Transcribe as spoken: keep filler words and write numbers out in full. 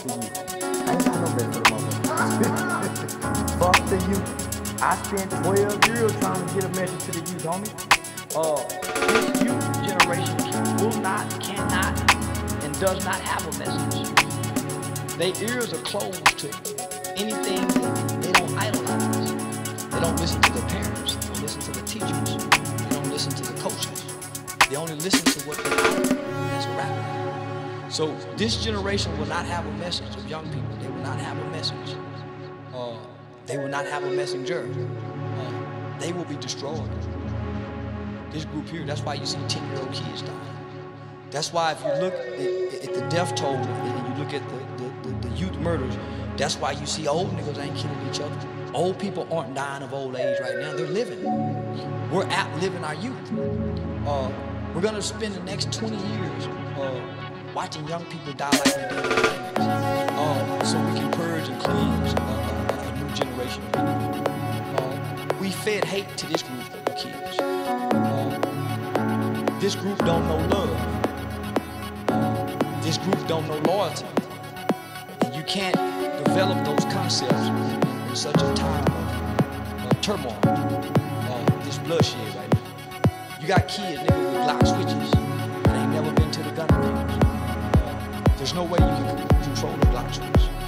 for you. I ain't got no message for the motherfucker. Fuck the youth. I spent twelve years trying to get a message to the youth, homie. Uh, this youth generation will not, cannot, and does not have a message. Their ears are closed to anything that they don't idolize. They don't listen to their parents. They don't listen to the teachers. They don't listen to the coaches. They only listen to what they do as a rapper. So this generation will not have a message of young people. They will not have a message. Uh, they will not have a messenger. Uh, they will be destroyed. This group here, that's why you see ten-year-old kids dying. That's why if you look at, at the death toll and you look at the, the, the, the youth murders, that's why you see old niggas ain't killing each other. Old people aren't dying of old age right now. They're living. We're outliving our youth. Uh, we're gonna spend the next twenty years uh, watching young people die like we did in the nineties, uh, so we can purge and cleanse uh, a new generation of people. Uh, we fed hate to this group of kids. Uh, this group don't know love. Uh, this group don't know loyalty. And you can't develop those concepts in such a time of, of turmoil, uh, this bloodshed right now. You got kids, nigga, with Glock switches that ain't never been to the gun range. Uh, there's no way you can control the Glock switch.